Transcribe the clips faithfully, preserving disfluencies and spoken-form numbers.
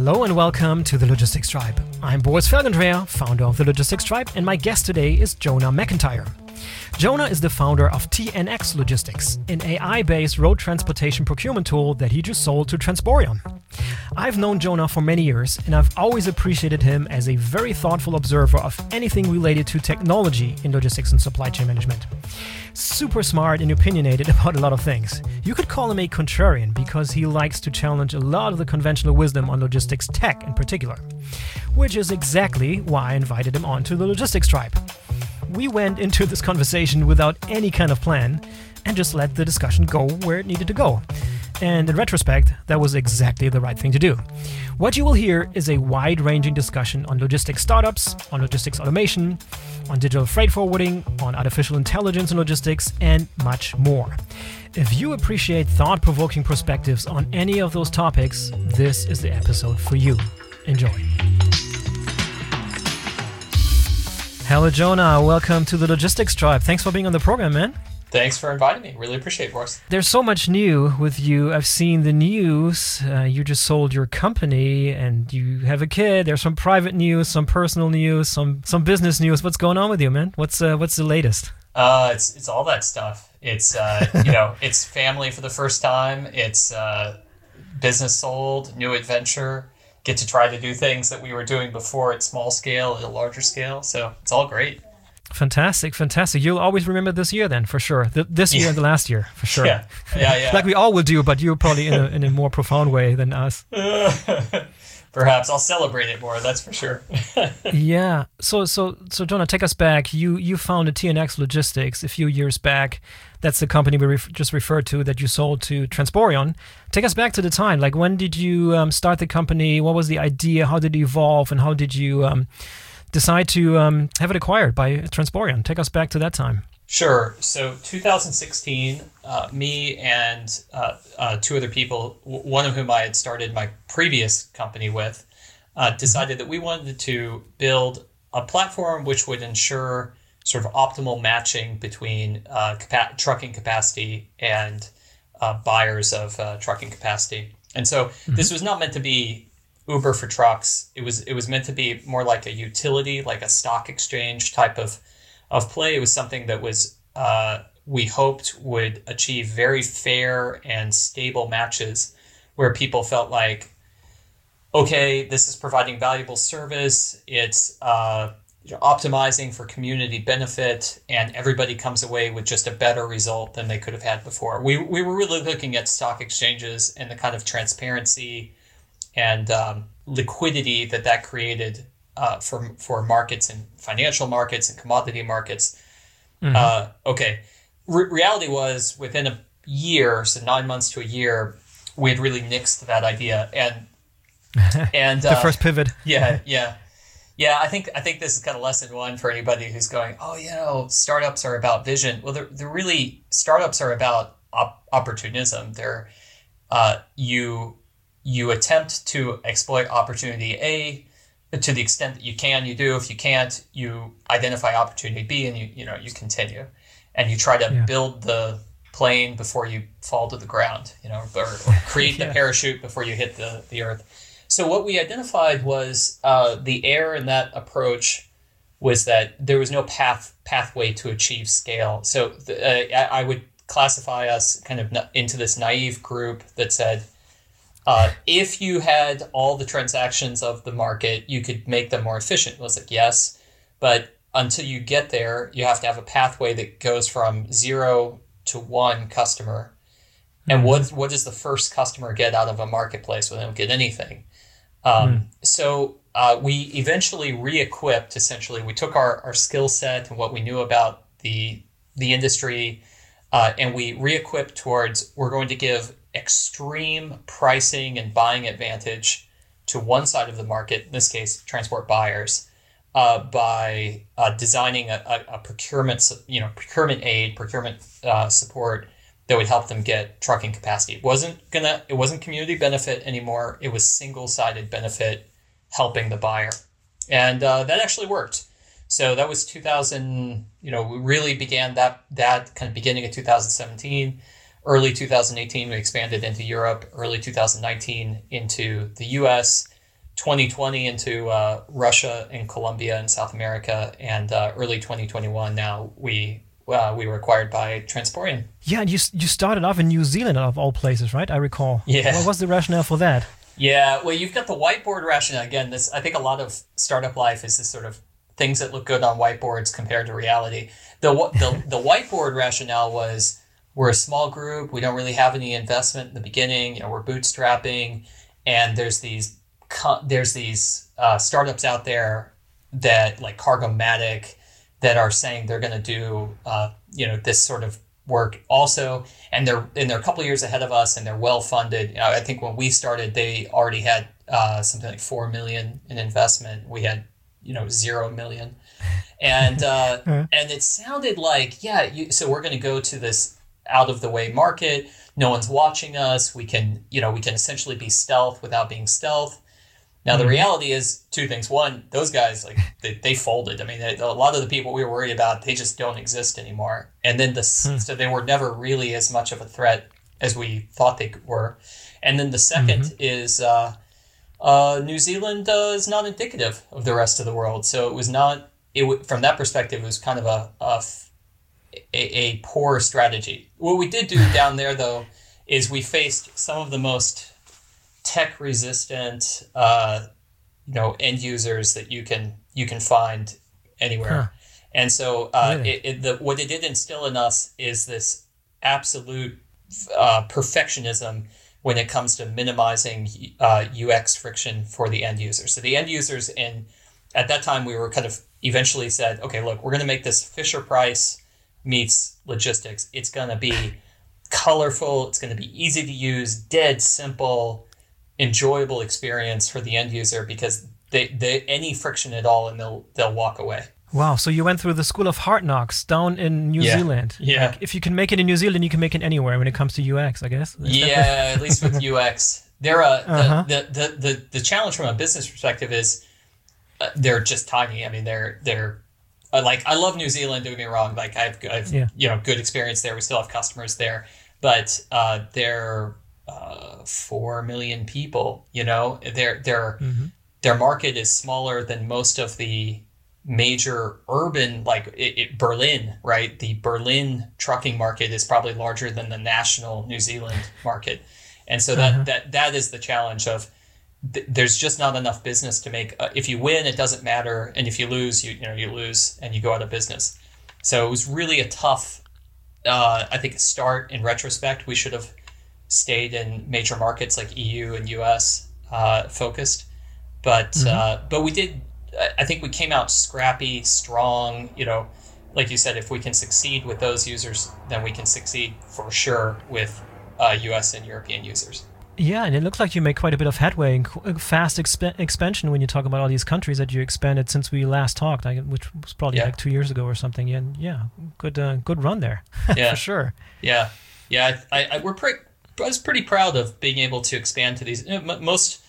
Hello and welcome to the Logistics Tribe. I'm Boris Felgendreher, founder of the Logistics Tribe, and my guest today is Jonah McIntyre. Jonah is the founder of T N X Logistics, an A I-based road transportation procurement tool that he just sold to Transporeon. I've known Jonah for many years, and I've always appreciated him as a very thoughtful observer of anything related to technology in logistics and supply chain management. Super smart and opinionated about a lot of things. You could call him a contrarian because he likes to challenge a lot of the conventional wisdom on logistics tech in particular, which is exactly why I invited him onto the Logistics Tribe. We went into this conversation without any kind of plan and just let the discussion go where it needed to go. And in retrospect, that was exactly the right thing to do. What you will hear is a wide-ranging discussion on logistics startups, on logistics automation, on digital freight forwarding, on artificial intelligence in logistics, and much more. If you appreciate thought-provoking perspectives on any of those topics, this is the episode for you. Enjoy. Hello, Jonah. Welcome to the Logistics Tribe. Thanks for being on the program, man. Thanks for inviting me. Really appreciate it, Boris. There's so much new with you. I've seen the news. Uh, you just sold your company and you have a kid. There's some private news, some personal news, some some business news. What's going on with you, man? What's uh, what's the latest? Uh, it's it's all that stuff. It's uh, you know, it's family for the first time. It's uh, business sold, new adventure. Get to try to do things that we were doing before at small scale, at a larger scale. So it's all great. Fantastic, fantastic. You'll always remember this year then, for sure. Th- this year yeah. and the last year, for sure. Yeah, yeah, yeah. Like we all will do, but you probably in a, in a more profound way than us. Perhaps I'll celebrate it more, that's for sure. yeah. So, so, so, Jonah, take us back. You you founded T N X Logistics a few years back. That's the company we ref- just referred to that you sold to Transporeon. Take us back to the time. Like, when did you um, start the company? What was the idea? How did it evolve? And how did you Um, decide to um, have it acquired by Transporeon? Take us back to that time. Sure. So two thousand sixteen, uh, me and uh, uh, two other people, w- one of whom I had started my previous company with, uh, decided that we wanted to build a platform which would ensure sort of optimal matching between uh, capa- trucking capacity and uh, buyers of uh, trucking capacity. And so mm-hmm. this was not meant to be Uber for trucks. It was it was meant to be more like a utility, like a stock exchange type of of play. It was something that was uh, we hoped would achieve very fair and stable matches where people felt like, okay, this is providing valuable service. It's uh, you know, optimizing for community benefit, and everybody comes away with just a better result than they could have had before. We we were really looking at stock exchanges and the kind of transparency and um, liquidity that that created uh, for for markets and financial markets and commodity markets. Mm-hmm. Uh, okay, Re- reality was within a year, so nine months to a year, we had really nixed that idea, and and the uh, first pivot. Yeah, yeah, yeah. I think I think this is kind of lesson one for anybody who's going, oh, you know, startups are about vision. Well, they're they're really startups are about op- opportunism. They're uh, you. You attempt to exploit opportunity A to the extent that you can, you do. If you can't, you identify opportunity B and you you know you continue, and you try to yeah. build the plane before you fall to the ground, you know, or, or create yeah. the parachute before you hit the, the earth. So what we identified was uh, the error in that approach was that there was no path pathway to achieve scale. So the, uh, I, I would classify us kind of into this naive group that said, Uh, if you had all the transactions of the market, you could make them more efficient. It was like, yes, but until you get there, you have to have a pathway that goes from zero to one customer. Mm-hmm. And what what does the first customer get out of a marketplace when they don't get anything? Um, mm. So uh, we eventually re-equipped, essentially. We took our, our skill set and what we knew about the, the industry, uh, and we re-equipped towards, we're going to give extreme pricing and buying advantage to one side of the market, in this case, transport buyers, uh, by uh, designing a, a, a procurement, you know, procurement aid, procurement uh, support that would help them get trucking capacity. It wasn't gonna, it wasn't community benefit anymore. It was single-sided benefit helping the buyer, and uh, that actually worked. So that was two thousand. You know, we really began that that kind of beginning of two thousand seventeen. Early two thousand eighteen, we expanded into Europe. Early two thousand nineteen into the U S. twenty twenty into uh, Russia and Colombia and South America, and uh, early twenty twenty-one now we uh, we were acquired by Transporeon. Yeah, and you you started off in New Zealand of all places, right? I recall. Yeah. What was the rationale for that? Yeah, well, you've got the whiteboard rationale. Again, this I think a lot of startup life is this sort of things that look good on whiteboards compared to reality. The the the whiteboard rationale was we're a small group. We don't really have any investment in the beginning. You know, we're bootstrapping, and there's these there's these uh, startups out there that like Cargomatic that are saying they're going to do uh, you know this sort of work also, and they're and they're a couple of years ahead of us, and they're well funded. You know, I think when we started, they already had uh, something like four million in investment. We had you know zero million, and uh, and it sounded like yeah. You, so we're going to go to this out of the way market. No one's watching us. We can you know we can essentially be stealth without being stealth. Now, the reality is two things. One, those guys, like they, they folded. I mean, they, a lot of the people we were worried about, they just don't exist anymore. And then the hmm. so they were never really as much of a threat as we thought they were. And then the second mm-hmm. is uh, uh, New Zealand uh, is not indicative of the rest of the world. So it was not. It w- from that perspective, it was kind of a, a a a poor strategy. What we did do down there, though, is we faced some of the most tech resistant, uh, you know, end users that you can you can find anywhere, huh. and so uh, really? it, it, the, what it did instill in us is this absolute uh, perfectionism when it comes to minimizing uh, U X friction for the end users. So the end users, in at that time, we were kind of eventually said, okay, look, we're going to make this Fisher Price meets logistics. It's going to be colorful. It's going to be easy to use, dead simple, enjoyable experience for the end user, because they, they any friction at all and they'll they'll walk away. Wow, so you went through the school of hard knocks down in New yeah. Zealand. Yeah. Like, if you can make it in New Zealand, you can make it anywhere when it comes to U X, I guess. Is yeah, at least with U X. They're a, uh-huh. the, the, the, the, the challenge from a business perspective is uh, they're just tiny. I mean, they're they're uh, like, I love New Zealand, don't get me wrong. Like I've, I've yeah. you know, good experience there. We still have customers there, but uh, they're Uh, four million people. You know, their their mm-hmm. their market is smaller than most of the major urban, like it, it, Berlin, right? The Berlin trucking market is probably larger than the national New Zealand market, and so that uh-huh. that that is the challenge of th- there's just not enough business to make. Uh, if you win, it doesn't matter, and if you lose, you you know you lose and you go out of business. So it was really a tough, uh, I think, start. In retrospect, we should have stayed in major markets like E U and U S uh, focused, but mm-hmm. uh, but we did. I think we came out scrappy, strong. You know, like you said, if we can succeed with those users, then we can succeed for sure with uh, U S and European users. Yeah, and it looks like you made quite a bit of headway and fast exp- expansion when you talk about all these countries that you expanded since we last talked, like, which was probably yeah. like two years ago or something. Yeah, yeah, good uh, good run there, yeah. for sure. Yeah, yeah, I, I, we're pretty. I was pretty proud of being able to expand to these. You know, most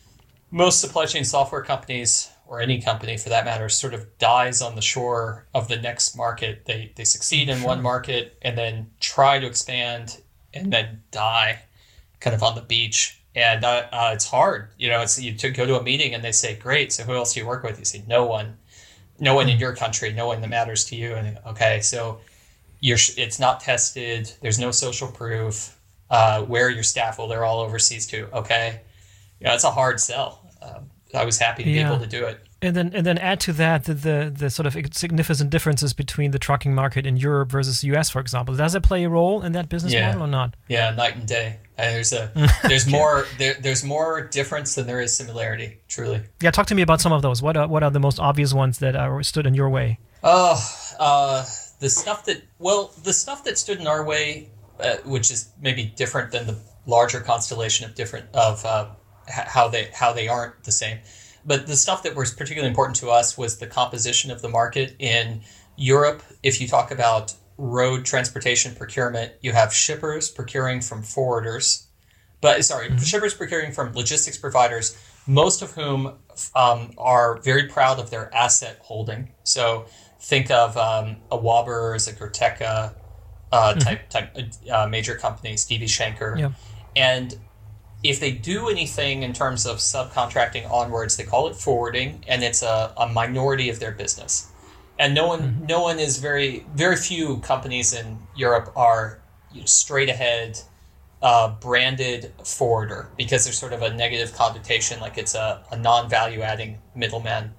most supply chain software companies, or any company for that matter, sort of dies on the shore of the next market. They they succeed in sure. one market and then try to expand and then die, kind of on the beach. And uh, uh, it's hard. You know, it's you to go to a meeting and they say, "Great, so who else do you work with?" You say, "No one, no one in your country, no one that matters to you." And okay, so you're it's not tested. There's no social proof. Uh, where are your staff? Well, they're all overseas too. Okay, you know, it's a hard sell. Um, I was happy to yeah. be able to do it. And then, and then add to that the, the the sort of significant differences between the trucking market in Europe versus U S, for example. Does it play a role in that business yeah. model or not? Yeah, night and day. Uh, there's a there's okay. more there, there's more difference than there is similarity. Truly. Yeah, talk to me about some of those. What are what are the most obvious ones that are stood in your way? Oh, uh, the stuff that well, the stuff that stood in our way. Uh, which is maybe different than the larger constellation of different of uh, how they how they aren't the same. But the stuff that was particularly important to us was the composition of the market in Europe. If you talk about road transportation procurement, you have shippers procuring from forwarders, but sorry, mm-hmm. shippers procuring from logistics providers, most of whom um, are very proud of their asset holding. So think of um, a Wabers, a Gerteca, Uh, type type uh, major companies, D B Schenker, yeah. and if they do anything in terms of subcontracting onwards, they call it forwarding, and it's a, a minority of their business. And no one, mm-hmm. no one is very, very few companies in Europe are straight ahead uh, branded forwarder, because there's sort of a negative connotation, like it's a, a non-value adding middleman.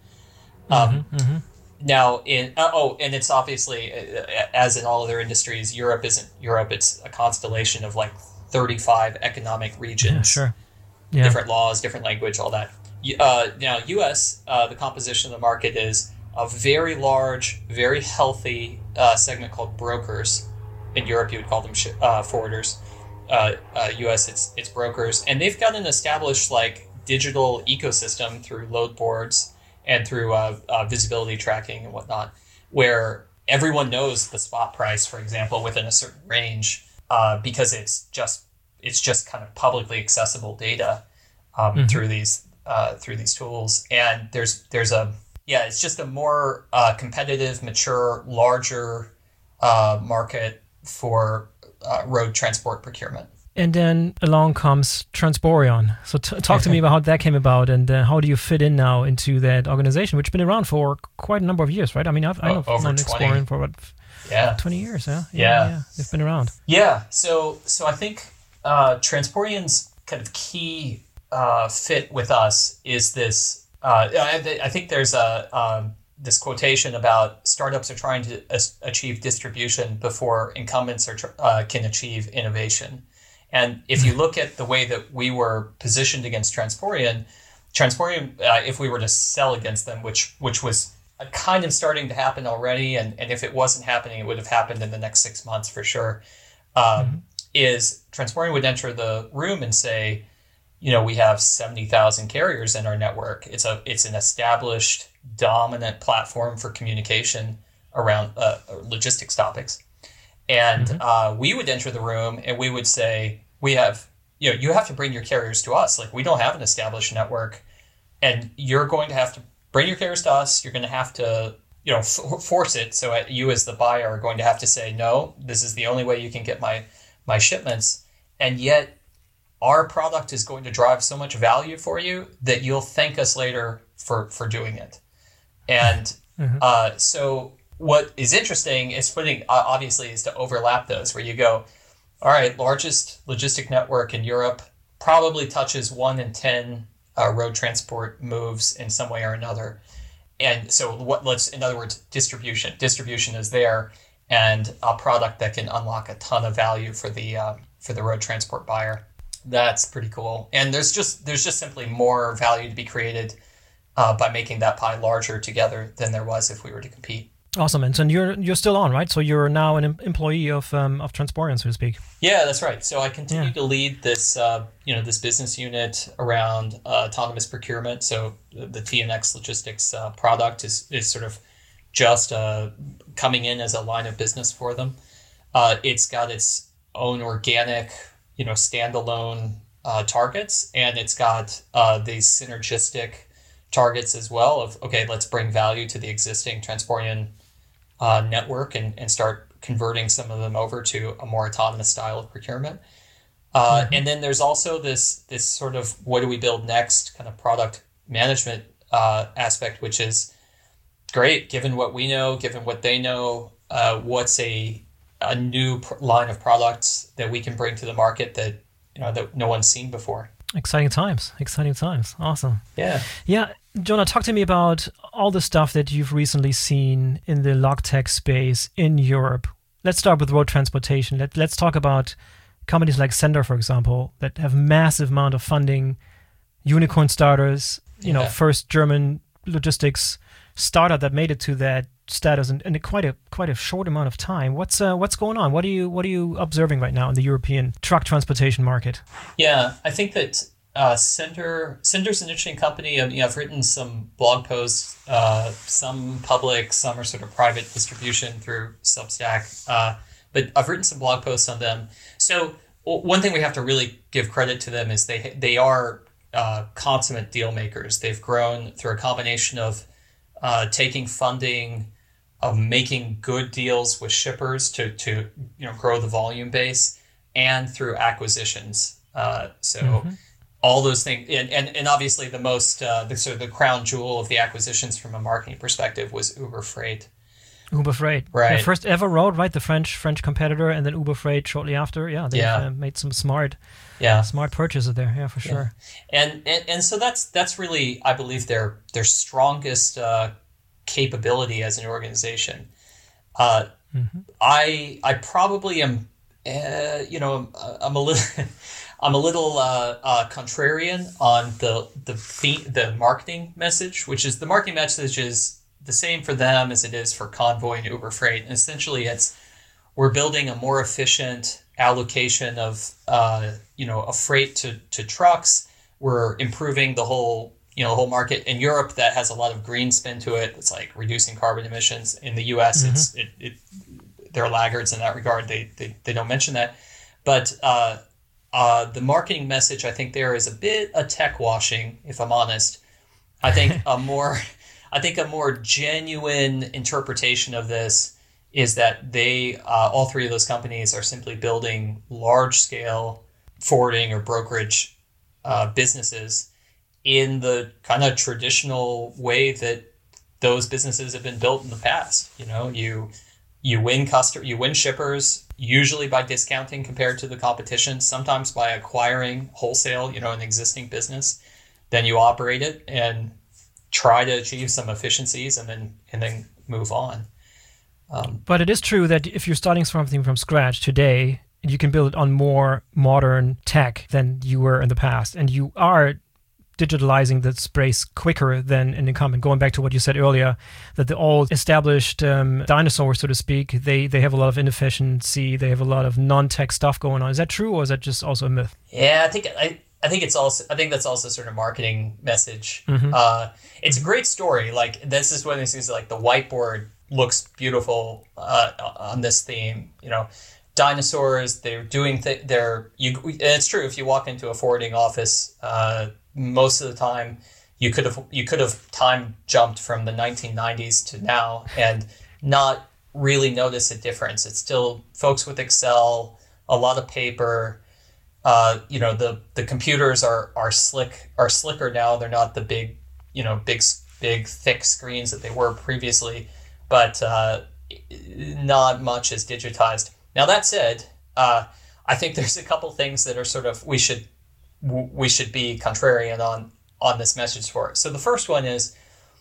Um, mm-hmm, mm-hmm. Now, in uh, oh, and it's obviously, uh, as in all other industries, Europe isn't Europe. It's a constellation of like thirty-five economic regions, yeah, sure. yeah. different laws, different language, all that. Uh, now, U S, uh, the composition of the market is a very large, very healthy uh, segment called brokers. In Europe, you would call them sh- uh, forwarders. Uh, uh, U S, it's it's brokers, and they've got an established like digital ecosystem through load boards and through uh, uh, visibility tracking and whatnot, where everyone knows the spot price, for example, within a certain range, uh, because it's just it's just kind of publicly accessible data um, mm-hmm. through these uh, through these tools. And there's there's a yeah, it's just a more uh, competitive, mature, larger uh, market for uh, road transport procurement. And then along comes Transporeon. So t- talk to me about how that came about, and uh, how do you fit in now into that organization, which has been around for quite a number of years, right? I mean, I've, I know oh, over Transporeon for what, yeah, twenty years, yeah? Yeah. yeah, yeah, they've been around. Yeah, so so I think uh, Transporeon's kind of key uh, fit with us is this. Uh, I, I think there's a um, this quotation about startups are trying to as- achieve distribution before incumbents are tr- uh, can achieve innovation. And if you look at the way that we were positioned against Transporeon, Transporeon, uh, if we were to sell against them, which which was kind of starting to happen already, and, and if it wasn't happening, it would have happened in the next six months for sure, um, mm-hmm. is Transporeon would enter the room and say, you know, we have seventy thousand carriers in our network. It's a it's an established, dominant platform for communication around uh, logistics topics. And mm-hmm. uh, we would enter the room and we would say, we have, you know, you have to bring your carriers to us. Like, we don't have an established network, and you're going to have to bring your carriers to us. You're going to have to, you know, f- force it. So at, you as the buyer are going to have to say, no, this is the only way you can get my, my shipments. And yet our product is going to drive so much value for you that you'll thank us later for, for doing it. And mm-hmm. uh, so what is interesting is putting, uh, obviously, is to overlap those, where you go, all right, largest logistic network in Europe probably touches one in ten uh, road transport moves in some way or another. And so what let's, in other words, distribution. Distribution is there, and a product that can unlock a ton of value for the uh, for the road transport buyer. That's pretty cool. And there's just there's just simply more value to be created uh, by making that pie larger together than there was if we were to compete. Awesome. And so you're you're still on, right? So you're now an employee of um, of Transporeon, so to speak. Yeah, that's right. So I continue yeah. to lead this uh, you know this business unit around uh, autonomous procurement. So the T N X Logistics uh, product is is sort of just uh, coming in as a line of business for them. Uh, it's got its own organic, you know, standalone uh, targets, and it's got uh, these synergistic targets as well of, okay, let's bring value to the existing Transporeon uh, network and, and start converting some of them over to a more autonomous style of procurement. Uh, mm-hmm. And then there's also this this sort of what do we build next kind of product management uh, aspect, which is great, given what we know, given what they know, uh, what's a a new pr- line of products that we can bring to the market that, you know, that no one's seen before. Exciting times, exciting times. Awesome. Yeah. Yeah. Jonah, talk to me about all the stuff that you've recently seen in the logtech space in Europe. Let's start with road transportation. Let, let's talk about companies like Sennder, for example, that have massive amount of funding, unicorn starters, you yeah. know, first German logistics startup that made it to that status in, in a quite a quite a short amount of time. What's uh, what's going on? What are you what are you observing right now in the European truck transportation market? Yeah, I think that uh, Sennder Sender's an interesting company. I mean, I've written some blog posts, uh, some public, some are sort of private distribution through Substack. Uh, but I've written some blog posts on them. So one thing we have to really give credit to them is they they are uh, consummate deal makers. They've grown through a combination of uh, taking funding, of making good deals with shippers to to you know grow the volume base, and through acquisitions. Uh, so mm-hmm. all those things, and, and, and obviously the most, uh, the sort of the crown jewel of the acquisitions from a marketing perspective was Uber Freight. Uber Freight, right? The first ever road, right? The French French competitor, and then Uber Freight shortly after. Yeah, they yeah. uh, made some smart, yeah, smart purchases there. Yeah, for sure. Yeah. And, and and so that's that's really, I believe, their their strongest uh, capability as an organization. Uh, mm-hmm. I I probably am, uh, you know, I'm a little. I'm a little uh, uh, contrarian on the the the marketing message, which is the marketing message is the same for them as it is for Convoy and Uber Freight. And essentially, it's we're building a more efficient allocation of uh, you know a freight to, to trucks. We're improving the whole you know whole market in Europe that has a lot of green spin to it. It's like reducing carbon emissions. In the U S, mm-hmm. it's it, it they're laggards in that regard. They they they don't mention that, but. Uh, Uh, the marketing message, I think, there is a bit of tech washing, if I'm honest. I think a more, I think a more genuine interpretation of this is that they, uh, all three of those companies, are simply building large-scale forwarding or brokerage uh, businesses in the kind of traditional way that those businesses have been built in the past. You know, you you win customer, you win shippers. Usually by discounting compared to the competition, sometimes by acquiring wholesale, you know, an existing business. Then you operate it and try to achieve some efficiencies and then and then move on. Um, but it is true that if you're starting something from scratch today, you can build it on more modern tech than you were in the past. And you are digitalizing the space quicker than an incumbent. Going back to what you said earlier, that the old established um, dinosaurs, so to speak, they they have a lot of inefficiency, they have a lot of non-tech stuff going on. Is that true, or is that just also a myth? Yeah, I think I, I think it's also I think that's also sort of marketing message. Mm-hmm. Uh, it's a great story. Like this is one of these things. Like the whiteboard looks beautiful uh, on this theme. You know, dinosaurs. They're doing. Th- they're you. And it's true. If you walk into a forwarding office. Uh, Most of the time, you could have you could have time jumped from the nineteen nineties to now and not really notice a difference. It's still folks with Excel, a lot of paper. Uh, you know, the the computers are are slick are slicker now. They're not the big you know big big thick screens that they were previously, but uh, not much is digitized. Now that said, uh, I think there's a couple things that are sort of we should. we should be contrarian on on this message for it. So the first one is,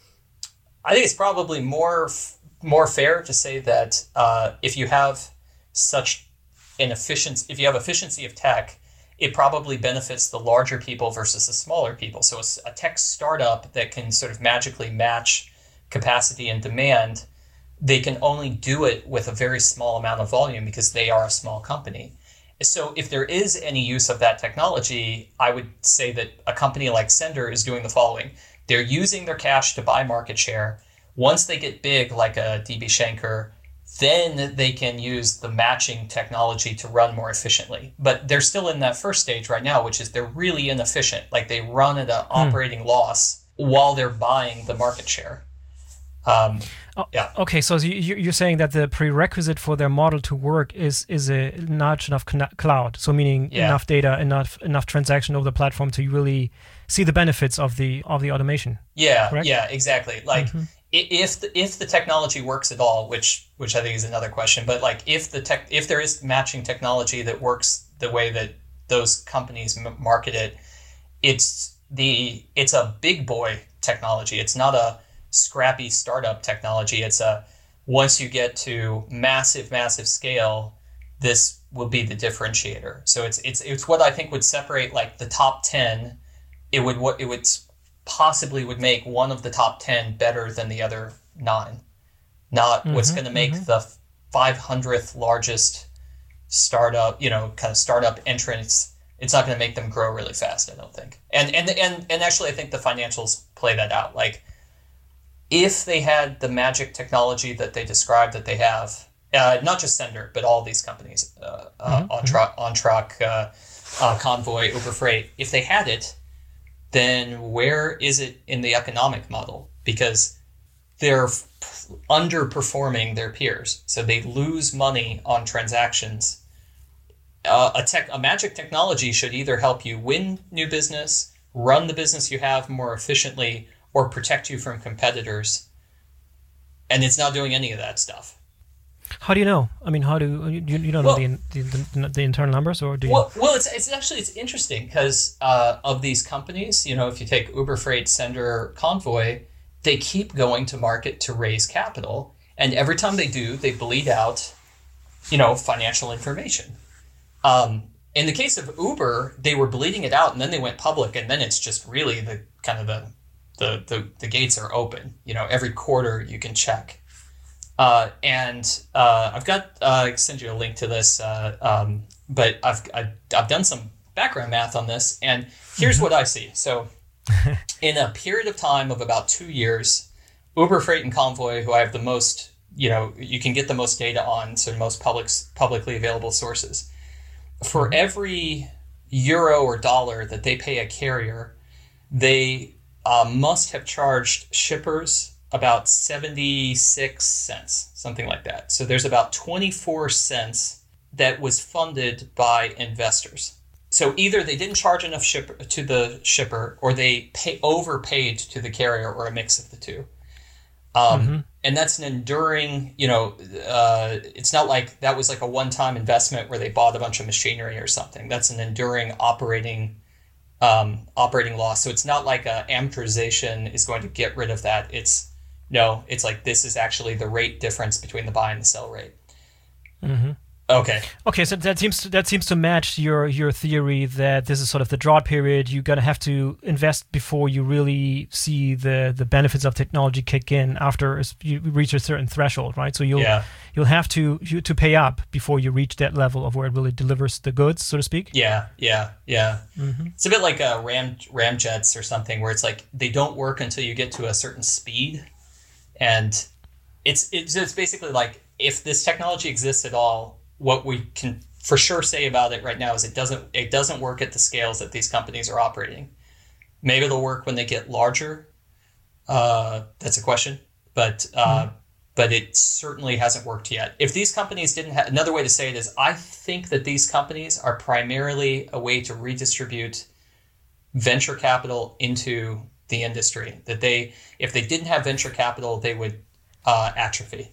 I think it's probably more more fair to say that uh, if you have such an efficiency, if you have efficiency of tech, it probably benefits the larger people versus the smaller people. So a tech startup that can sort of magically match capacity and demand, they can only do it with a very small amount of volume because they are a small company. So if there is any use of that technology, I would say that a company like Sender is doing the following. They're using their cash to buy market share. Once they get big, like a D B Schenker, then they can use the matching technology to run more efficiently. But they're still in that first stage right now, which is they're really inefficient. Like they run at an hmm. operating loss while they're buying the market share. Um, yeah. Okay, so you, you're saying that the prerequisite for their model to work is is a large enough cloud. So meaning yeah. enough data, enough enough transaction over the platform to really see the benefits of the of the automation. Yeah, correct? yeah, exactly. Like mm-hmm. if the, if the technology works at all, which which I think is another question, but like if the tech if there is matching technology that works the way that those companies m- market it, it's the it's a big boy technology. It's not a scrappy startup technology. It's a once you get to massive, massive scale, this will be the differentiator. So it's it's it's what I think would separate like the top ten. It would what it would possibly would make one of the top ten better than the other nine. Not mm-hmm, what's going to make mm-hmm. the five hundredth largest startup, you know, kind of startup entrance. It's not going to make them grow really fast, I don't think. And and and and actually, I think the financials play that out. Like, if they had the magic technology that they described that they have, uh, not just Sender, but all these companies, uh, mm-hmm. uh, on truck, on truck, uh, uh, Convoy, Uber Freight, if they had it, then where is it in the economic model? Because they're f- underperforming their peers, so they lose money on transactions uh, a tech, a magic technology should either help you win new business, run the business you have more efficiently, or protect you from competitors. And it's not doing any of that stuff. How do you know? I mean, how do you, you don't well, know the, the the internal numbers, or do you? Well, well, it's it's actually it's interesting because uh, of these companies. You know, if you take Uber Freight, Sender, Convoy, they keep going to market to raise capital, and every time they do, they bleed out, you know, financial information. Um, in the case of Uber, they were bleeding it out, and then they went public, and then it's just really the kind of the the the, the gates are open. You know, every quarter you can check. Uh, and uh, I've got uh, I can send you a link to this, uh, um, but I've, I've I've done some background math on this, and here's mm-hmm. what I see. So, in a period of time of about two years, Uber Freight and Convoy, who I have the most, you know, you can get the most data on, so most public publicly available sources, for every euro or dollar that they pay a carrier, they uh, must have charged shippers about seventy-six cents, something like that. So there's about twenty-four cents that was funded by investors. So either they didn't charge enough shipper, to the shipper, or they pay, overpaid to the carrier, or a mix of the two. Um, mm-hmm. And that's an enduring, you know, uh, it's not like that was like a one-time investment where they bought a bunch of machinery or something. That's an enduring operating um, operating loss. So it's not like a amortization is going to get rid of that. It's No, it's like this is actually the rate difference between the buy and the sell rate. Mm-hmm. Okay. Okay, so that seems to, that seems to match your your theory that this is sort of the drought period. You're gonna have to invest before you really see the, the benefits of technology kick in after you reach a certain threshold, right? So you'll yeah. you'll have to you, to pay up before you reach that level of where it really delivers the goods, so to speak. Yeah, yeah, yeah. Mm-hmm. It's a bit like uh, ram ramjets or something, where it's like they don't work until you get to a certain speed. And it's, it's it's basically like, if this technology exists at all, what we can for sure say about it right now is it doesn't it doesn't work at the scales that these companies are operating. Maybe it'll work when they get larger. Uh, that's a question, but uh, mm-hmm. but it certainly hasn't worked yet. If these companies didn't have, another way to say it is, I think that these companies are primarily a way to redistribute venture capital into the industry. That they, if they didn't have venture capital, they would uh, atrophy.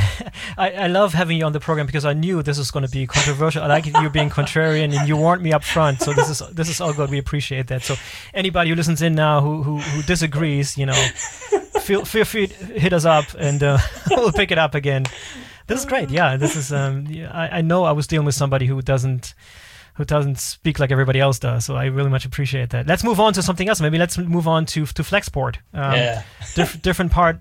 I, I love having you on the program because I knew this was going to be controversial. I like you being contrarian, and you warned me up front. So this is this is all good. We appreciate that. So anybody who listens in now who who, who disagrees, you know, feel feel free to hit us up, and uh, we'll pick it up again. This is great. Yeah, this is. Um, yeah, I, I know I was dealing with somebody who doesn't. who doesn't speak like everybody else does. So I really much appreciate that. Let's move on to something else. Maybe let's move on to to Flexport. Um, yeah. diff- different part,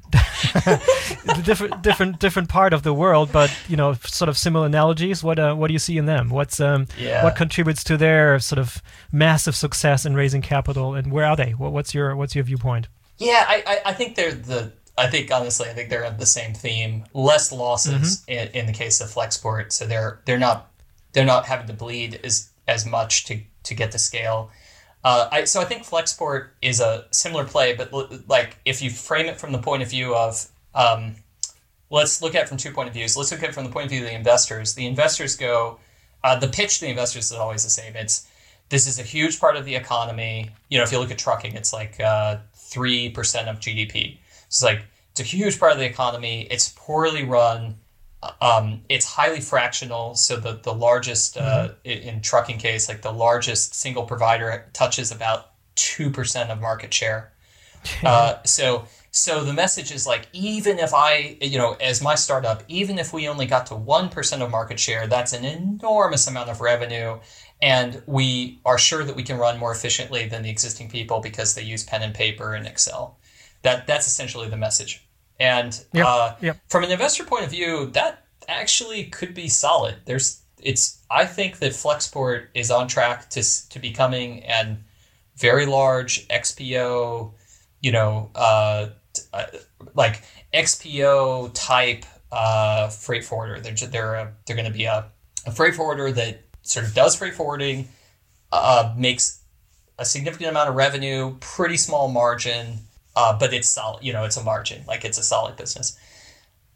different different different part of the world, but you know, sort of similar analogies. What uh, what do you see in them? What's um yeah. what contributes to their sort of massive success in raising capital, and where are they? What, what's your what's your viewpoint? Yeah, I, I I think they're the. I think honestly, I think they're the same theme. Less losses mm-hmm. in, in the case of Flexport, so they're they're not. They're not having to bleed as as much to, to get to scale. Uh, I, so I think Flexport is a similar play, but l- like if you frame it from the point of view of, um, let's look at it from two point of views. Let's look at it from the point of view of the investors. The investors go, uh, the pitch to the investors is always the same. It's, this is a huge part of the economy. You know, if you look at trucking, it's like uh, three percent of G D P. It's like, it's a huge part of the economy. It's poorly run. Um, it's highly fractional, so the the largest uh, mm-hmm. in trucking case, like the largest single provider touches about two percent of market share. uh, so so the message is like, even if I, you know, as my startup, even if we only got to one percent of market share, that's an enormous amount of revenue, and we are sure that we can run more efficiently than the existing people because they use pen and paper and Excel. That that's essentially the message. And yep, uh, yep. from an investor point of view, that actually could be solid. There's, it's. I think that Flexport is on track to to becoming an very large X P O, you know, uh, uh, like X P O type uh, freight forwarder. They're they're a, they're going to be a, a freight forwarder that sort of does freight forwarding, uh, makes a significant amount of revenue, pretty small margin. Uh, but it's solid, you know, it's a margin, like it's a solid business.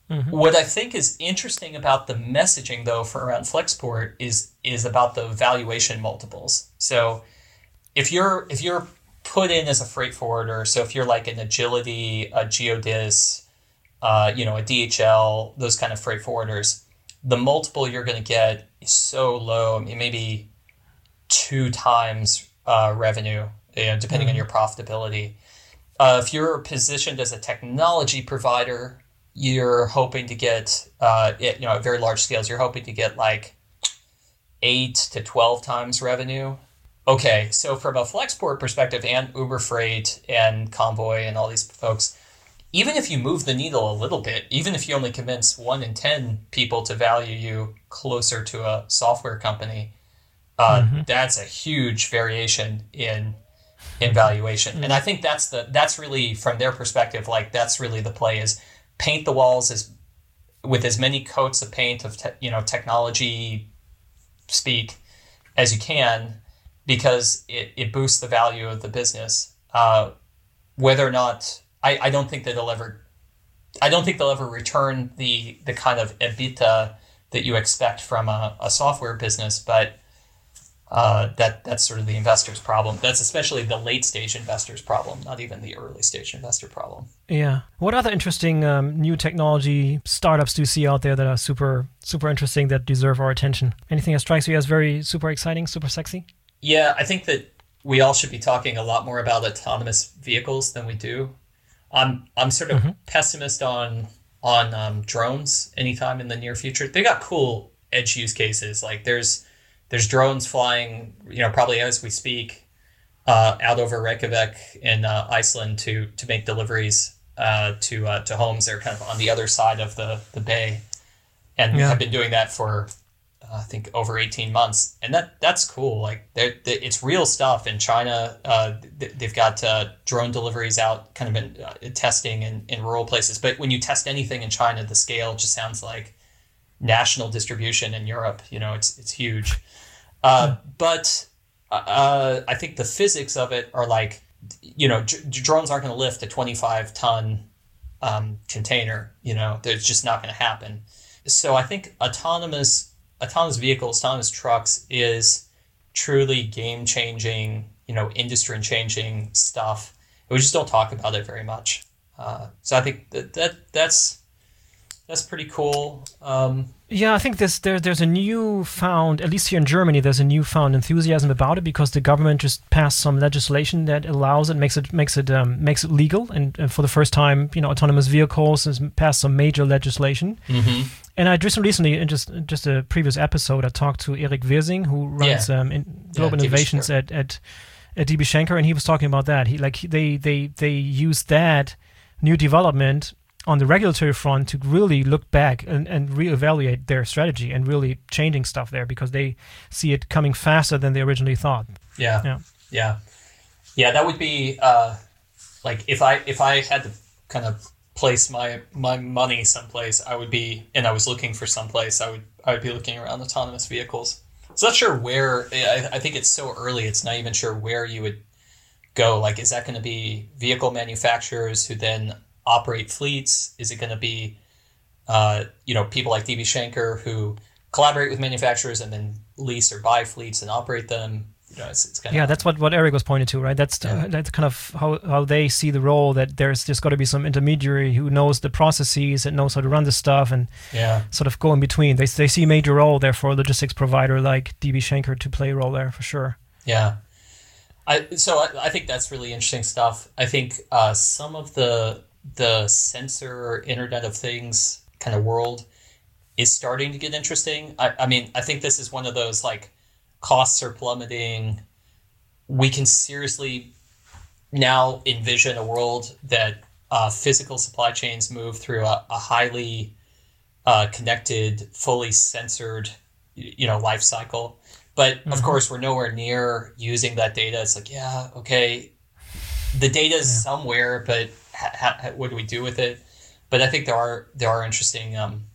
Mm-hmm. What I think is interesting about the messaging, though, for around Flexport is is about the valuation multiples. So if you're if you're put in as a freight forwarder, so if you're like an Agility, a Geodis, uh, you know, a D H L, those kind of freight forwarders, the multiple you're going to get is so low. I mean, maybe two times uh, revenue, you know, depending mm-hmm. on your profitability. Uh, if you're positioned as a technology provider, you're hoping to get, uh, you know, at very large scales, you're hoping to get like eight to twelve times revenue. Okay, so from a Flexport perspective and Uber Freight and Convoy and all these folks, even if you move the needle a little bit, even if you only convince one in ten people to value you closer to a software company, uh, mm-hmm. that's a huge variation in in valuation. Mm-hmm. And I think that's the that's really, from their perspective, like that's really the play is paint the walls as with as many coats of paint of te- you know technology speak as you can, because it, it boosts the value of the business. Uh, whether or not I, I don't think that they'll ever I don't think they'll ever return the the kind of EBITDA that you expect from a, a software business, but Uh, that that's sort of the investor's problem. That's especially the late stage investor's problem, not even the early stage investor problem. Yeah. What other interesting um, new technology startups do you see out there that are super super interesting, that deserve our attention? Anything that strikes you as very super exciting, super sexy? Yeah, I think that we all should be talking a lot more about autonomous vehicles than we do. I'm I'm sort of mm-hmm. pessimist on on um, drones anytime in the near future. They got cool edge use cases. Like there's There's drones flying, you know, probably as we speak, uh, out over Reykjavik in uh, Iceland to to make deliveries uh, to uh, to homes that are kind of on the other side of the, the bay, and yeah. have been doing that for uh, I think over eighteen months, and that that's cool. Like they're, they're, it's real stuff in China. Uh, they've got uh, drone deliveries out, kind of in uh, testing in, in rural places. But when you test anything in China, the scale just sounds like national distribution in Europe. You know, it's it's huge. Uh, but uh, I think the physics of it are like, you know, d- drones aren't going to lift a twenty-five ton um, container. You know, it's just not going to happen. So I think autonomous autonomous vehicles, autonomous trucks is truly game changing, you know, industry changing stuff. We just don't talk about it very much. Uh, so I think that, that that's that's pretty cool. Um, Yeah, I think there's there, there's a newfound, at least here in Germany, there's a newfound enthusiasm about it because the government just passed some legislation that allows it, makes it makes it um, makes it legal, and, and for the first time, you know, autonomous vehicles has passed some major legislation. Mm-hmm. And I just recently, in just just a previous episode, I talked to Erik Wirsing, who runs yeah. um, in global yeah, innovations at at at D B Schenker, and he was talking about that. He like they they they used that new development on the regulatory front to really look back and, and reevaluate their strategy and really changing stuff there because they see it coming faster than they originally thought. Yeah, yeah, yeah, yeah. That would be uh, like if I if I had to kind of place my my money someplace, I would be, and I was looking for someplace, I would I would be looking around autonomous vehicles. So not sure where. I, I think it's so early. It's not even sure where you would go. Like, is that going to be vehicle manufacturers who then operate fleets? Is it going to be, uh, you know, people like D B Schenker who collaborate with manufacturers and then lease or buy fleets and operate them? You know, it's, it's kind yeah, of, that's what, what Erik was pointing to, right? That's yeah. uh, that's kind of how, how they see the role, that there's just got to be some intermediary who knows the processes and knows how to run the stuff and yeah. sort of go in between. They they see a major role there for a logistics provider like D B Schenker to play a role there for sure. Yeah. I so I, I think that's really interesting stuff. I think uh, some of the the sensor Internet of Things kind of world is starting to get interesting. I, I mean, I think this is one of those, like, costs are plummeting. We can seriously now envision a world that uh, physical supply chains move through a, a highly uh, connected, fully censored, you know, life cycle. But mm-hmm. of course, we're nowhere near using that data. It's like, yeah, okay, the data is yeah. somewhere, but Ha, ha, what do we do with it? But I think there are there are interesting um,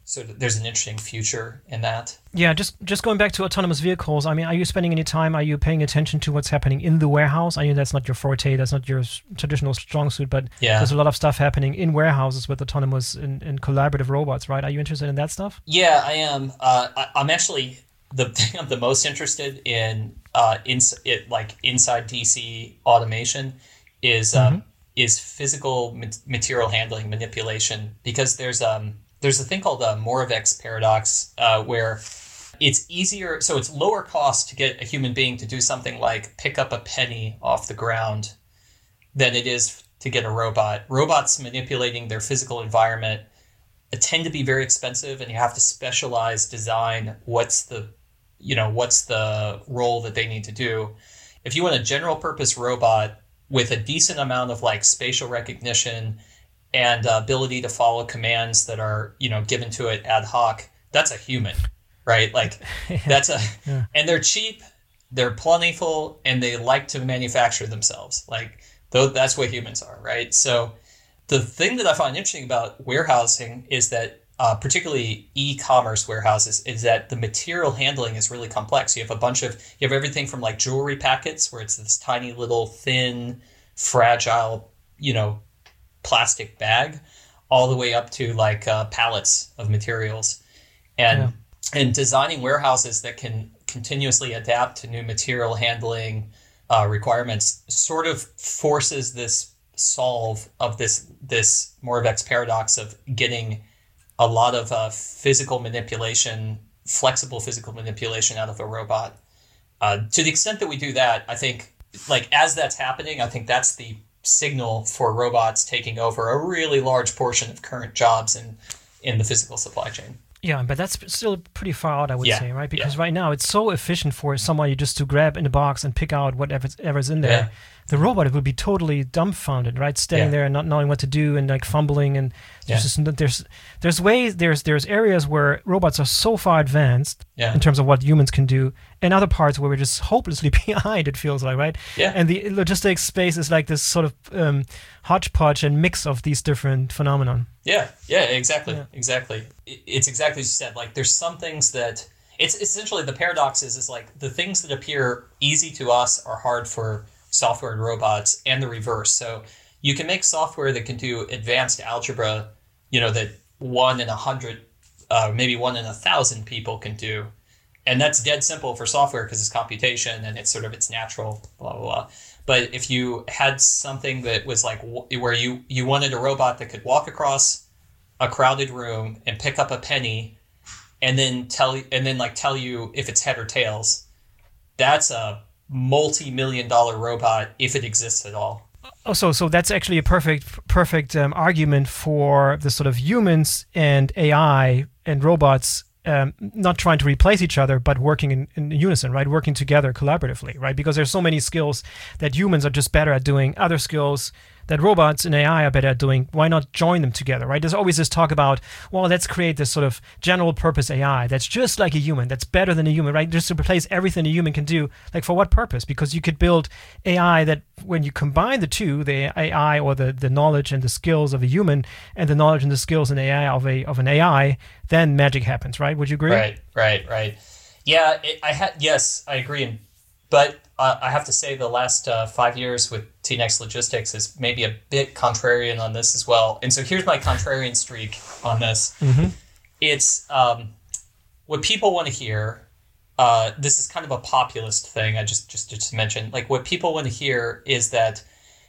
so there's an interesting future in that. Yeah, just just going back to autonomous vehicles, I mean, are you spending any time, are you paying attention to what's happening in the warehouse? I know that's not your forte, that's not your s- traditional strong suit, but Yeah. there's a lot of stuff happening in warehouses with autonomous and, and collaborative robots, right? Are you interested in that stuff? Yeah, I am. Uh, I, I'm actually the thing I'm the most interested in, uh, in it like inside D C automation is um, is physical ma- material handling manipulation, because there's um there's a thing called the Moravec's paradox, uh, where it's easier, so it's lower cost to get a human being to do something like pick up a penny off the ground than it is to get a robot. Robots manipulating their physical environment tend to be very expensive, and you have to specialize design what's the you know what's the role that they need to do. If you want a general purpose robot with a decent amount of like spatial recognition and uh, ability to follow commands that are you know given to it ad hoc, that's a human, right? Like Yeah. that's a Yeah. and they're cheap, they're plentiful, and they like to manufacture themselves. Like though that's what humans are, right? So the thing that I find interesting about warehousing is that, uh, particularly e-commerce warehouses, is that the material handling is really complex. You have a bunch of, you have everything from like jewelry packets, where it's this tiny little thin, fragile, you know, plastic bag, all the way up to like uh, pallets of materials. And, Yeah. and designing warehouses that can continuously adapt to new material handling uh, requirements sort of forces this solve of this this Moravec's paradox of getting a lot of uh, physical manipulation, flexible physical manipulation out of a robot. Uh, to the extent that we do that, I think, like as that's happening, I think that's the signal for robots taking over a really large portion of current jobs in in the physical supply chain. Yeah, but that's still pretty far out, I would Yeah, say, right? Because yeah. right now it's so efficient for somebody just to grab in the box and pick out whatever's ever's in there. Yeah. The robot would be totally dumbfounded, right? Standing Yeah. there and not knowing what to do and like fumbling, and there's Yeah. just no- there's there's ways there's there's areas where robots are so far advanced Yeah. in terms of what humans can do, and other parts where we're just hopelessly behind. It feels like, right? Yeah. And the logistics space is like this sort of um, hodgepodge and mix of these different phenomenon. Yeah, yeah, exactly, Yeah. exactly. It- It's exactly as you said. Like, there's some things that it's essentially the paradox is is like the things that appear easy to us are hard for software and robots, and the reverse. So you can make software that can do advanced algebra, you know, that one in a hundred, uh, maybe one in a thousand people can do, and that's dead simple for software because it's computation and it's sort of it's natural, blah blah blah. But if you had something that was like w- where you, you wanted a robot that could walk across a crowded room and pick up a penny, and then tell and then like tell you if it's head or tails, that's a multi-million dollar robot if it exists at all. Oh, so so that's actually a perfect perfect um, argument for the sort of humans and A I and robots um, not trying to replace each other, but working in, in unison, right? Working together collaboratively, right? Because there's so many skills that humans are just better at doing, other skills that robots and A I are better at doing. Why not join them together, right? There's always this talk about, well, let's create this sort of general purpose A I that's just like a human, that's better than a human, right? Just to replace everything a human can do. Like, for what purpose? Because you could build A I that when you combine the two, the A I or the, the knowledge and the skills of a human and the knowledge and the skills and A I of a of an A I, then magic happens, right? Would you agree? Right, right, right. Yeah, it, I had yes, I agree. But uh, I have to say the last uh, five years with T Next Logistics is maybe a bit contrarian on this as well. And so here's my contrarian streak on this. Mm-hmm. It's um, what people want to hear. Uh, this is kind of a populist thing. I just just just mentioned, like, what people want to hear is that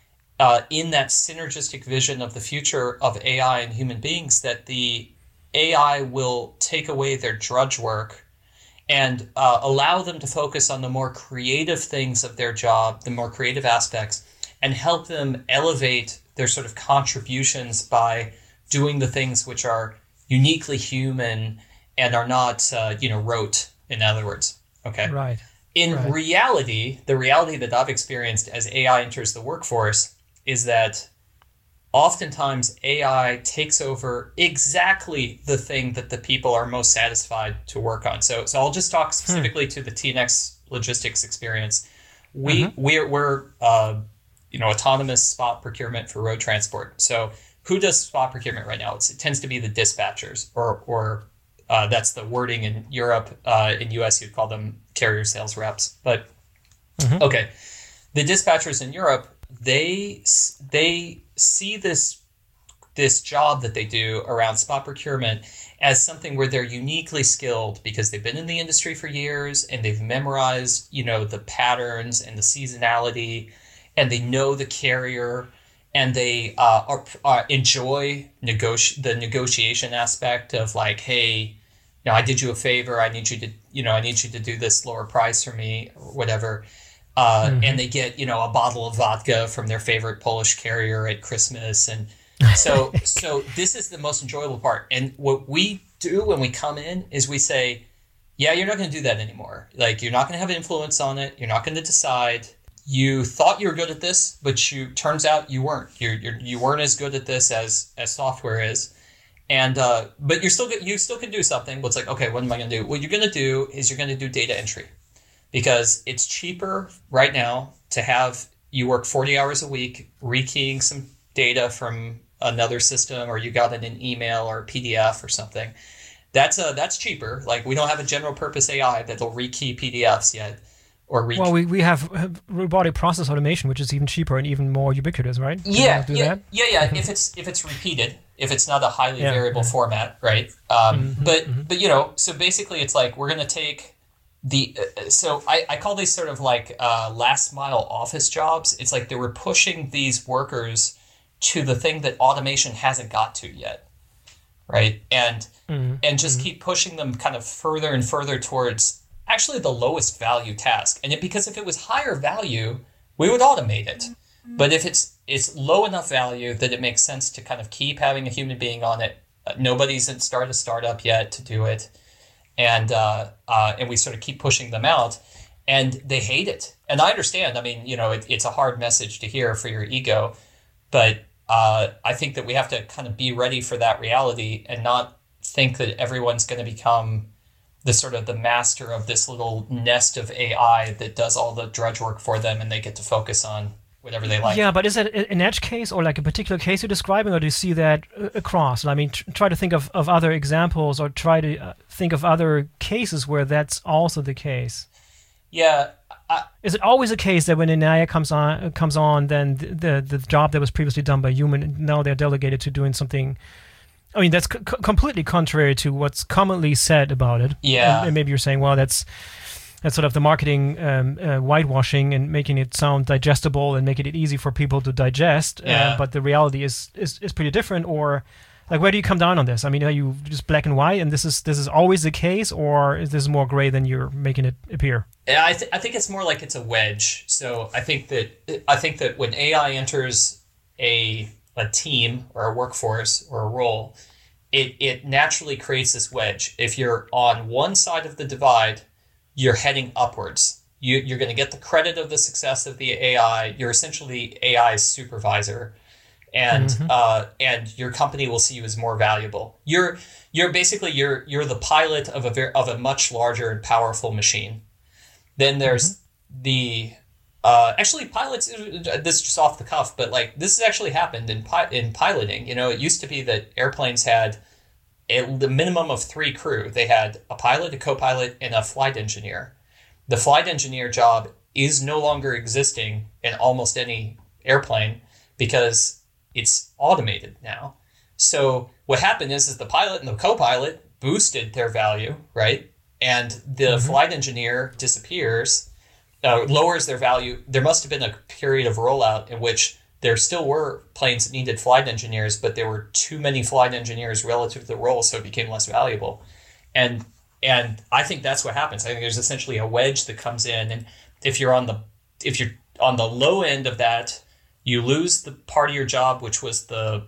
uh, in that synergistic vision of the future of A I and human beings, that the A I will take away their drudge work and uh, allow them to focus on the more creative things of their job, the more creative aspects, and help them elevate their sort of contributions by doing the things which are uniquely human and are not, uh, you know, rote, in other words. Okay. Right. In right. reality, the reality that I've experienced as A I enters the workforce is that oftentimes A I takes over exactly the thing that the people are most satisfied to work on. So, so I'll just talk specifically hmm. to the T Next Logistics experience. We mm-hmm. we're, we're uh, you know autonomous spot procurement for road transport. So who does spot procurement right now? It's, it tends to be the dispatchers, or or uh, that's the wording in Europe. Uh, in U S, you'd call them carrier sales reps. But mm-hmm. okay, the dispatchers in Europe, they they see this this job that they do around spot procurement as something where they're uniquely skilled because they've been in the industry for years and they've memorized, you know, the patterns and the seasonality, and they know the carrier, and they uh, are, are enjoy negoti- the negotiation aspect of like, hey, you know, I did you a favor. I need you to, you know, I need you to do this lower price for me or whatever. Uh, mm-hmm. And they get, you know, a bottle of vodka from their favorite Polish carrier at Christmas. And so, so this is the most enjoyable part. And what we do when we come in is we say, yeah, you're not going to do that anymore. Like, you're not going to have influence on it. You're not going to decide. You thought you were good at this, but you turns out you weren't. You're, you're you weren't as good at this as as software is, and uh, but you're still you still can do something. But it's like, okay, what am I going to do? What you're going to do is you're going to do data entry, because it's cheaper right now to have you work forty hours a week rekeying some data from another system, or you got it in an email or a P D F or something. That's uh that's cheaper. Like, we don't have a general purpose A I that'll rekey P D Fs yet. Or re- well, we, we have robotic process automation, which is even cheaper and even more ubiquitous, right? Do yeah, do yeah, that? yeah, yeah. if it's if it's repeated, if it's not a highly yeah, variable yeah. format, right? Um, mm-hmm, but mm-hmm. but you know, so basically, it's like we're going to take the. Uh, so I, I call these sort of like uh, last mile office jobs. It's like they were pushing these workers to the thing that automation hasn't got to yet, right? And mm-hmm, and just mm-hmm. keep pushing them kind of further and further towards actually the lowest value task. And it, because if it was higher value, we would automate it. But if it's it's low enough value that it makes sense to kind of keep having a human being on it, uh, nobody's started a startup yet to do it, and uh, uh, and we sort of keep pushing them out, and they hate it. And I understand. I mean, you know, it, it's a hard message to hear for your ego, but uh, I think that we have to kind of be ready for that reality and not think that everyone's going to become the sort of the master of this little nest of A I that does all the drudge work for them, and they get to focus on whatever they like. Yeah, but is that an edge case or like a particular case you're describing, or do you see that across? I mean, tr- try to think of, of other examples, or try to uh, think of other cases where that's also the case. Yeah. I, is it always a case that when an A I comes on, comes on, then the, the, the job that was previously done by a human, now they're delegated to doing something? I mean, that's c- completely contrary to what's commonly said about it. Yeah. And, and maybe you're saying, well, that's that's sort of the marketing um, uh, whitewashing and making it sound digestible and making it easy for people to digest. Yeah. Uh, but the reality is, is is pretty different. Or, like, where do you come down on this? I mean, are you just black and white, and this is this is always the case, or is this more gray than you're making it appear? Yeah, I, th- I think it's more like it's a wedge. So I think that I think that when A I enters a a team or a workforce or a role, it it naturally creates this wedge. If you're on one side of the divide, you're heading upwards. You, you're going to get the credit of the success of the A I. You're essentially A I's supervisor, and mm-hmm. uh, and your company will see you as more valuable. You're you're basically you're you're the pilot of a very, of a much larger and powerful machine. Then there's mm-hmm. the Uh, actually, pilots, this is just off the cuff, but like this has actually happened in pi- in piloting. You know, it used to be that airplanes had a, the minimum of three crew. They had a pilot, a co-pilot, and a flight engineer. The flight engineer job is no longer existing in almost any airplane because it's automated now. So what happened is, is the pilot and the co-pilot boosted their value, right? And the mm-hmm. flight engineer disappears. Uh, lowers their value. There must have been a period of rollout in which there still were planes that needed flight engineers, but there were too many flight engineers relative to the role, so it became less valuable. And and I think that's what happens. I think there's essentially a wedge that comes in, and if you're on the if you're on the low end of that, you lose the part of your job, which was the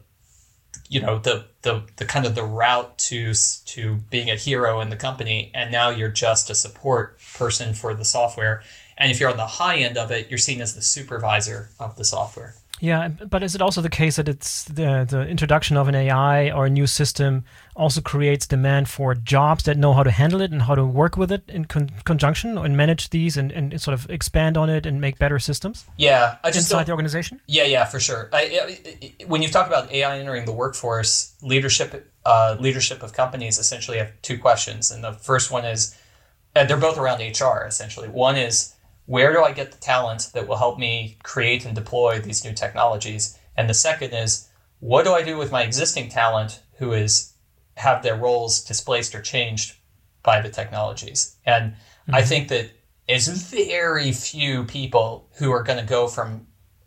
you know the the the kind of the route to to being a hero in the company, and now you're just a support person for the software. And if you're on the high end of it, you're seen as the supervisor of the software. Yeah, but is it also the case that it's the the introduction of an A I or a new system also creates demand for jobs that know how to handle it and how to work with it in con- conjunction and manage these and, and sort of expand on it and make better systems? Yeah, I just inside the organization. Yeah, yeah, for sure. I, I, when you talk about A I entering the workforce, leadership uh, leadership of companies essentially have two questions, and the first one is, and they're both around H R essentially. One is, where do I get the talent that will help me create and deploy these new technologies? And the second is, what do I do with my existing talent who is have their roles displaced or changed by the technologies? And mm-hmm. I think that it's very few people who are going to go from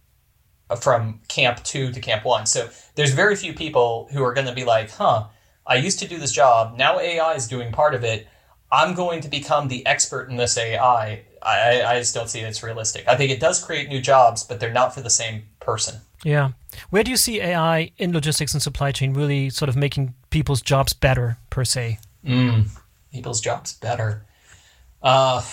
from camp two to camp one. So there's very few people who are going to be like, huh, I used to do this job. Now A I is doing part of it. I'm going to become the expert in this A I. I, I just don't see it's realistic. I think it does create new jobs, but they're not for the same person. Yeah. Where do you see A I in logistics and supply chain really sort of making people's jobs better, per se? Mm, people's jobs better. Uh,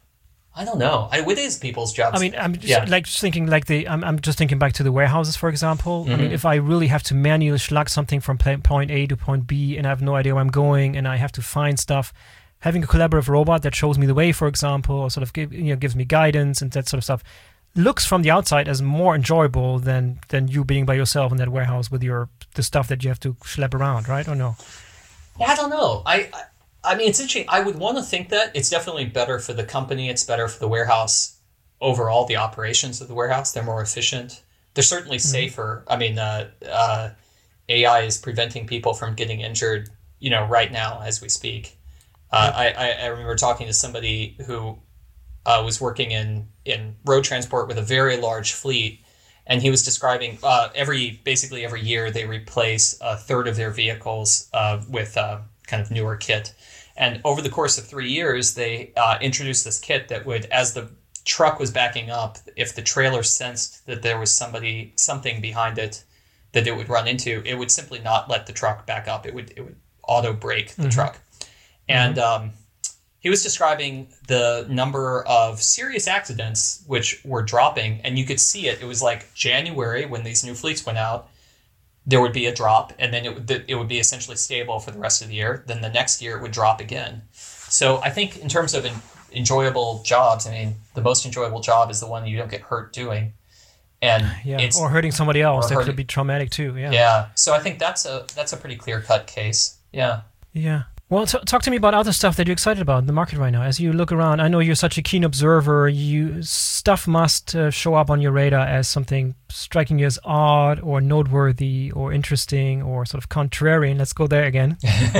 I don't know. I, what is people's jobs? I mean, I'm just yeah. like just thinking like the. I'm, I'm just thinking back to the warehouses, for example. Mm-hmm. I mean, if I really have to manually schlug something from point A to point B, and I have no idea where I'm going, and I have to find stuff. Having a collaborative robot that shows me the way, for example, or sort of give, you know, gives me guidance and that sort of stuff, looks from the outside as more enjoyable than than you being by yourself in that warehouse with your the stuff that you have to schlep around, right? Or no? I don't know. I, I I mean, it's interesting. I would want to think that it's definitely better for the company. It's better for the warehouse overall. The operations of the warehouse, they're more efficient. They're certainly mm-hmm. safer. I mean, uh, uh, A I is preventing people from getting injured, you know, right now as we speak. Uh, I, I remember talking to somebody who uh, was working in, in road transport with a very large fleet, and he was describing uh, every basically every year they replace a third of their vehicles uh, with uh, kind of newer kit. And over the course of three years, they uh, introduced this kit that would, as the truck was backing up, if the trailer sensed that there was somebody something behind it that it would run into, it would simply not let the truck back up. It would it would auto brake the mm-hmm. truck. And um, he was describing the number of serious accidents which were dropping, and you could see it. It was like January when these new fleets went out, there would be a drop, and then it would it would be essentially stable for the rest of the year. Then the next year it would drop again. So I think in terms of en- enjoyable jobs, I mean, the most enjoyable job is the one you don't get hurt doing. And yeah, it's, or hurting somebody else. That hurting, could be traumatic too. Yeah. Yeah. So I think that's a that's a pretty clear-cut case. Yeah. Yeah. Well, t- talk to me about other stuff that you're excited about in the market right now. As you look around, I know you're such a keen observer. You stuff must uh, show up on your radar as something striking you as odd or noteworthy or interesting or sort of contrarian. Let's go there again.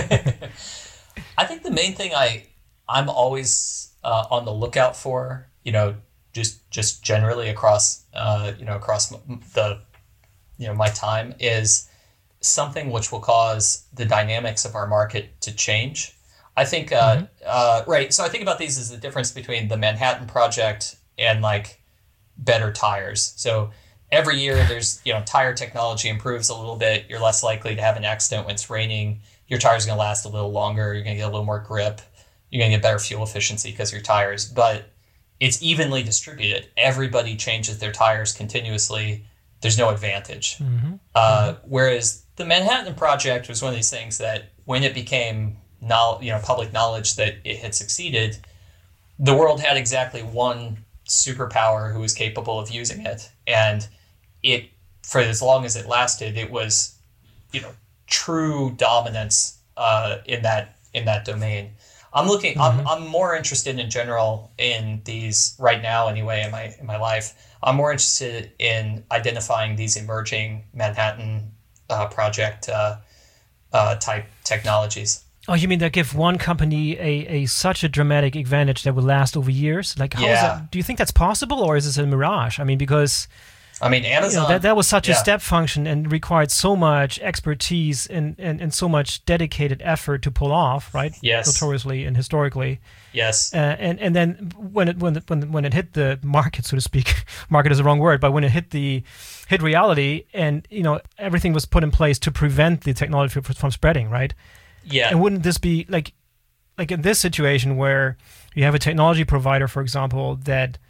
I think the main thing I I'm always uh, on the lookout for, you know, just just generally across uh, you know across the you know my time is something which will cause the dynamics of our market to change. I think, uh, mm-hmm. uh, right, so I think about these as the difference between the Manhattan Project and like better tires. So every year there's, you know, tire technology improves a little bit. You're less likely to have an accident when it's raining. Your tire's going to last a little longer. You're going to get a little more grip. You're going to get better fuel efficiency because of your tires, but it's evenly distributed. Everybody changes their tires continuously. There's no advantage. Mm-hmm. Uh, mm-hmm. Whereas the Manhattan Project was one of these things that when it became no, you know, public knowledge that it had succeeded, the world had exactly one superpower who was capable of using it. And it, for as long as it lasted, it was, you know, true dominance uh, in that in that domain. I'm looking. Mm-hmm. I'm I'm more interested in general in these right now anyway in my in my life. I'm more interested in identifying these emerging Manhattan uh, Project uh, uh, type technologies. Oh, you mean that give one company a, a such a dramatic advantage that will last over years? Like, how yeah. is that? Do you think that's possible, or is this a mirage? I mean, because I mean, Amazon you know, that that was such yeah. a step function and required so much expertise and, and, and so much dedicated effort to pull off, right? Yes, notoriously and historically. Yes, uh, and and then when it when it, when when it hit the market, so to speak, market is the wrong word, but when it hit the hit reality, and you know everything was put in place to prevent the technology from, from spreading, right? Yeah. And wouldn't this be like, like in this situation where you have a technology provider, for example, that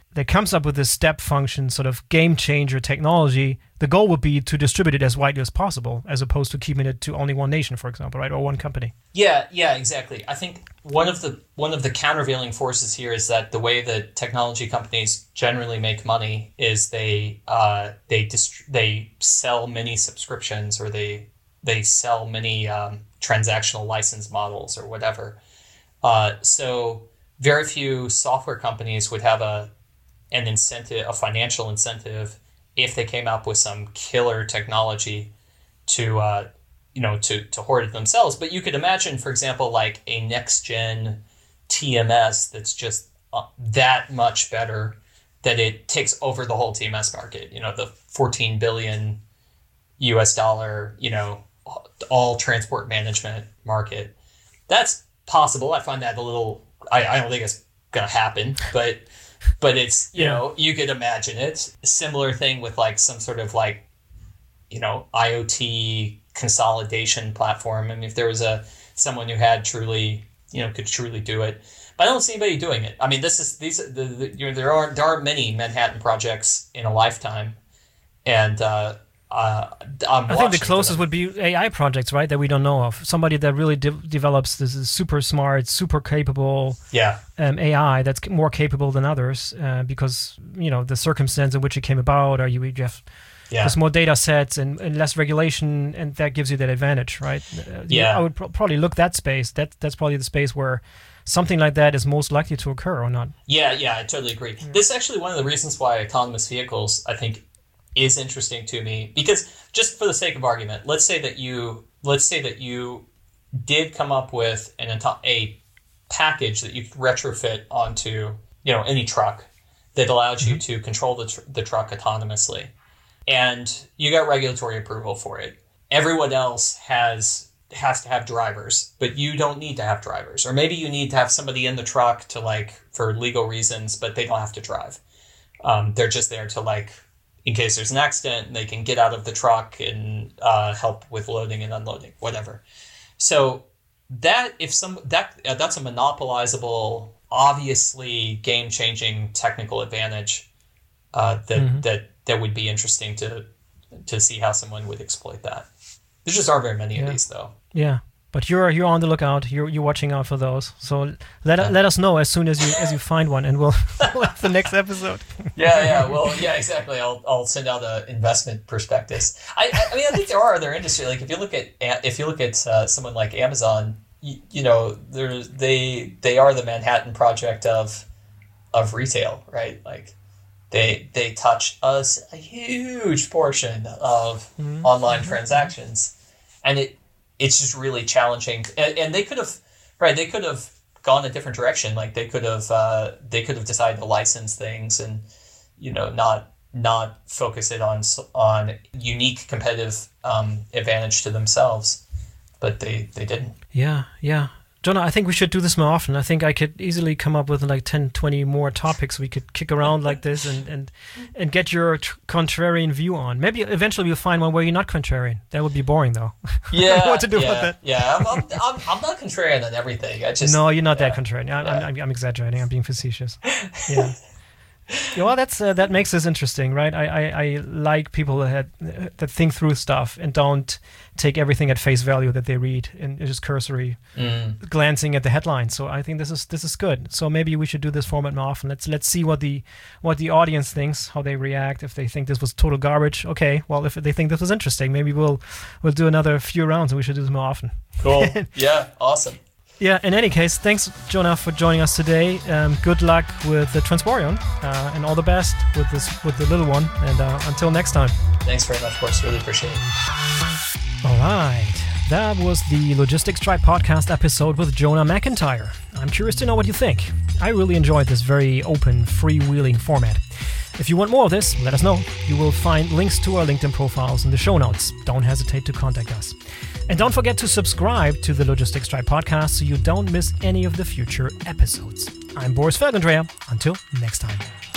that comes up with this step function sort of game changer technology, the goal would be to distribute it as widely as possible, as opposed to keeping it to only one nation, for example, right, or one company. Yeah, yeah, exactly. I think one of the one of the countervailing forces here is that the way that technology companies generally make money is they uh, they dist- they sell many subscriptions, or they they sell many um, transactional license models or whatever. Uh, so very few software companies would have a an incentive, a financial incentive, if they came up with some killer technology to, uh, you know, to, to hoard it themselves. But you could imagine, for example, like a next gen T M S that's just uh, that much better that it takes over the whole T M S market. You know, the fourteen billion U S dollar, you know, all transport management market. That's possible. I find that a little, I, I don't think it's going to happen, but But it's, you yeah. know, you could imagine it. Similar thing with like some sort of like, you know, IoT consolidation platform. I mean, if there was a someone who had truly, you know, could truly do it. But I don't see anybody doing it. I mean, this is these the, the you know there aren't there aren't many Manhattan projects in a lifetime, and uh, uh, I'm I think the closest would be A I projects, right? That we don't know of. Somebody that really de- develops this is super smart, super capable yeah. um, A I that's more capable than others uh, because, you know, the circumstance in which it came about, or you, you have yeah. there's more data sets and, and less regulation, and that gives you that advantage, right? Uh, yeah. I would pro- probably look that space. That That's probably the space where something like that is most likely to occur, or not. Yeah, yeah, I totally agree. Yeah. This is actually one of the reasons why autonomous vehicles, I think, is interesting to me, because just for the sake of argument, let's say that you let's say that you did come up with an a package that you could retrofit onto, you know, any truck that allowed mm-hmm. you to control the tr- the truck autonomously, and you got regulatory approval for it. Everyone else has has to have drivers, but you don't need to have drivers, or maybe you need to have somebody in the truck to like for legal reasons, but they don't have to drive. Um, they're just there to like, in case there's an accident, they can get out of the truck and uh, help with loading and unloading, whatever. So that if some that uh, that's a monopolizable, obviously game-changing technical advantage uh, that mm-hmm. that that would be interesting to to see how someone would exploit that. There just aren't very many yeah. of these, though. Yeah. But you're you're on the lookout. You're you're watching out for those. So let yeah. let us know as soon as you as you find one, and we'll, we'll have the next episode. yeah, yeah. Well, yeah, exactly. I'll I'll send out an investment prospectus. I, I I mean I think there are other industries. Like if you look at if you look at uh, someone like Amazon, you, you know, there they they are the Manhattan Project of of retail, right? Like they they touch us a huge portion of mm-hmm. online mm-hmm. transactions, and it. It's just really challenging, and, and they could have, right? They could have gone a different direction. Like they could have, uh, they could have decided to license things, and you know, not not focus it on on unique competitive um, advantage to themselves. But they, they didn't. Yeah, yeah. Jonah, I think we should do this more often. I think I could easily come up with like ten, twenty more topics we could kick around like this and, and, and get your tr- contrarian view on. Maybe eventually we'll find one where you're not contrarian. That would be boring, though. Yeah. What to do yeah, with that? Yeah, I'm, I'm, I'm, I'm not contrarian on everything. I just No, you're not yeah, that contrarian. I'm, yeah. I'm, I'm exaggerating. I'm being facetious. Yeah. Yeah, well, that's uh, that makes this interesting, right? I, I, I like people that had, uh, that think through stuff and don't take everything at face value that they read and just cursory mm. glancing at the headlines. So I think this is this is good. So maybe we should do this format more often. Let's let's see what the what the audience thinks, how they react. If they think this was total garbage, okay. Well, if they think this was interesting, maybe we'll we'll do another few rounds and we should do this more often. Cool. Yeah. Awesome. Yeah, in any case, thanks, Jonah, for joining us today. Um, good luck with the Transporion, uh, and all the best with this with the little one. And uh, until next time. Thanks very much, Boris. Really appreciate it. All right. That was the Logistics Tribe podcast episode with Jonah McIntyre. I'm curious to know what you think. I really enjoyed this very open, freewheeling format. If you want more of this, let us know. You will find links to our LinkedIn profiles in the show notes. Don't hesitate to contact us. And don't forget to subscribe to the Logistics Tribe podcast so you don't miss any of the future episodes. I'm Boris Felgendreher. Until next time.